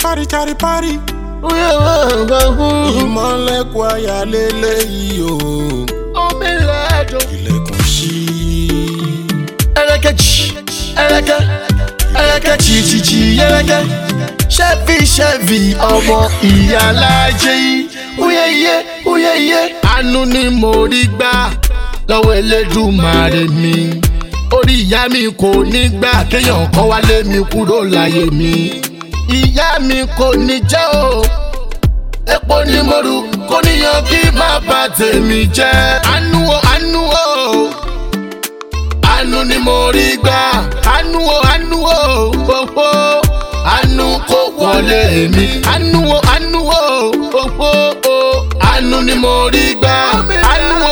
Chari party. Ìmọ̀lẹ̀ kwaya lélẹ́yìí o. Omi lẹ́jọ́. Ilẹ̀kùn ṣí. Ẹlẹ́kẹ̀ jìjìjì ẹlẹ́kẹ̀. Ṣẹ́fì ọmọ ìyálájẹ́ yìí. Uyeye. Àánú ni mo rí gbà lọ́wọ́ Elédùmarè mi. Orí ìyá mi kò ní gbà kéèyàn kan wálé mi kúrò láyé mi. Ìyá mi kò ní jẹ́ o. Epo ni mo rù kò níyàn kí má bà tèmi jẹ́. Àánú o. Àánú ni mo rí gbà. Àánú o. Àánú kò wọlé mi. Àánú o. Àánú ni mo rí gbà. Àánú o.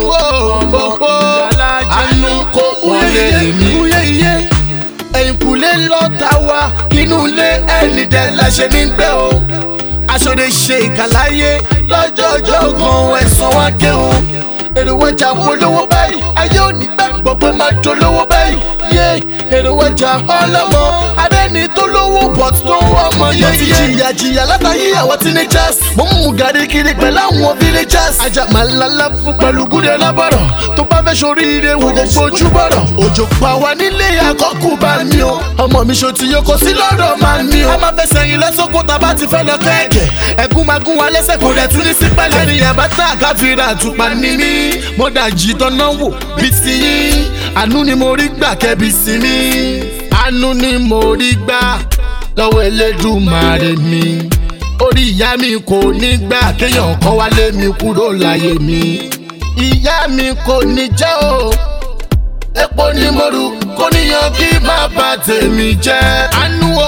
Àánú kò wọlé mi. Ẹ̀yìnkùlé lọ́ta wa inú ilé ẹni dẹ̀ la ṣe ní gbé o. Aṣọ́de ṣe ìkàláyé lọ́jọ́jọ́ kan ẹ̀sán wá ké o. Èrò ọjà polówó báyìí ayé òní gbàgbọ́ pé máa dolówó báyìí. Èrò ọjà ọlọ́mọ adẹ́ni tó lówó but tó ń wọ ọmọ yẹn. Mo ti jìyà látàyè àwọn teenagers. Mo ń mú gàrí kiri pẹ̀lú àwọn villagers. Ajá máa ń lálá fún pẹ̀lú gúdẹ̀ lábọ̀rọ̀. Tó bá fẹ́ ṣoríire wò kó fojú bọ̀rọ̀. Òjò pa wá nílé àkọ́kù bá mi o. Ọmọ mi ṣo ti yókò sí lọ́dọ̀ máa mi o. A máa fẹ́ sẹ́yìn lẹ́sọ̀kò tá a bá ti fẹ́ lọ kẹ́ẹ̀kẹ́. Ẹ̀gún máa gún wa lẹ́sẹ̀ kò dẹ̀ tún ní sí pẹ́lẹ́. Ènìyàn bá tá àkáfíra àtùpà ní mí. Mo dàjì tọ́nà wò bí ti yín. Àánú ni mo rí gbà kẹ́bi sí mi. Àánú ni mo rí gbà lọ́wọ́ Elédùmarè mi. Orí ìyá mi kò ní gbà kéèyàn kan wálé mi kúrò láyé mi. Ìyá mi kò ní jẹ́ o. Epo ni mo rù kò níyàn kí má bà tèmi jẹ́. Àánú o.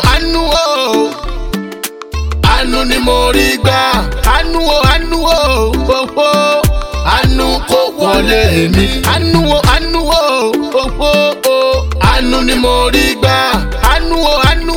Àánú ni mo rí gbà. Àánú o. Àánú kò wọlé mi. Àánú o. Àánú ni mo rí gbà. Àánú o.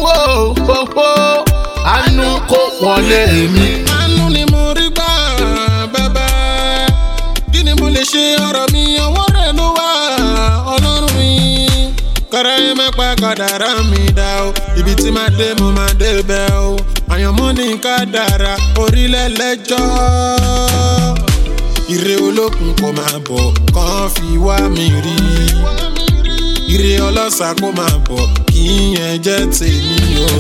Àánú kò wọlé mi. Àánú ni mo rí gbà bàbá. Kí ni mo lè ṣe ọ̀rọ̀ mi ọwọ́ rẹ̀ ló wà Ọlọ́run mi. Kọ́ra ẹ má pa kádàrá mi dá o. Ibi tí máa dé mo máa dé bẹ́ẹ̀ o. Àyànmọ́ ní kádàrá orílẹ̀ lẹ́jọ́. Ire olókun kò máa bọ̀ kàn fi wá mi rí. Ire ọlọ́sà kò máa bọ̀ kí yẹn jẹ́ tèmi o.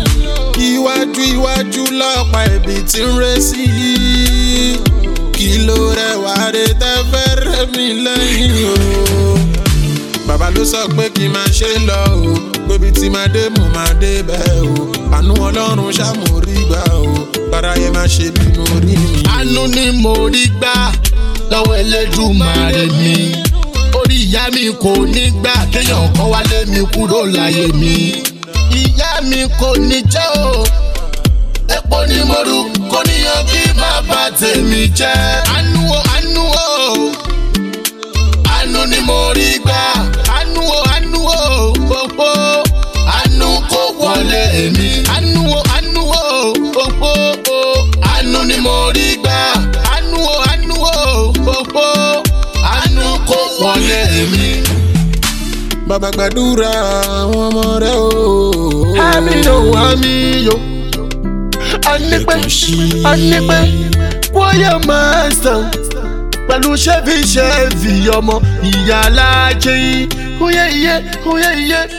Iwájú lọ́pàá ibi tí ń ré sí. Kí ló rẹwà rẹ tẹ́fẹ́ rẹ mi lẹ́yìn o. Bàbá ló sọ pé kí n máa ṣe lọ o. Gbébi tí máa dé mo máa dé bẹ́ẹ̀ o. Àánú Ọlọ́run ṣá mo rí gbà o. Báráyé má ṣe bínú rí mi. Àánú ni mo rí gbà lọ́wọ́ Elédùmarè mi. Orí ìyá mi kò ní gbà kéèyàn kan wálé mi kúrò láyé mi. Ìyá mi kò ní jẹ́ o. Epo ni mo rù kò níyàn kí má bà tèmi jẹ́. Àánú o. Àánú ni mo rí gbà. Àánú o. Àánú kò wọlé mi. Àánú o. Àánú ni mo rí gbà. Àánú o. Àánú kò wọlé mi. Bàbá gbàdúrà àwọn ọmọ rẹ o. Àmín o. Anípẹ́ wáyà máa sàn pẹ̀lú ṣẹ́fì ọmọ ìyálájẹ́ yìí. Uyeye.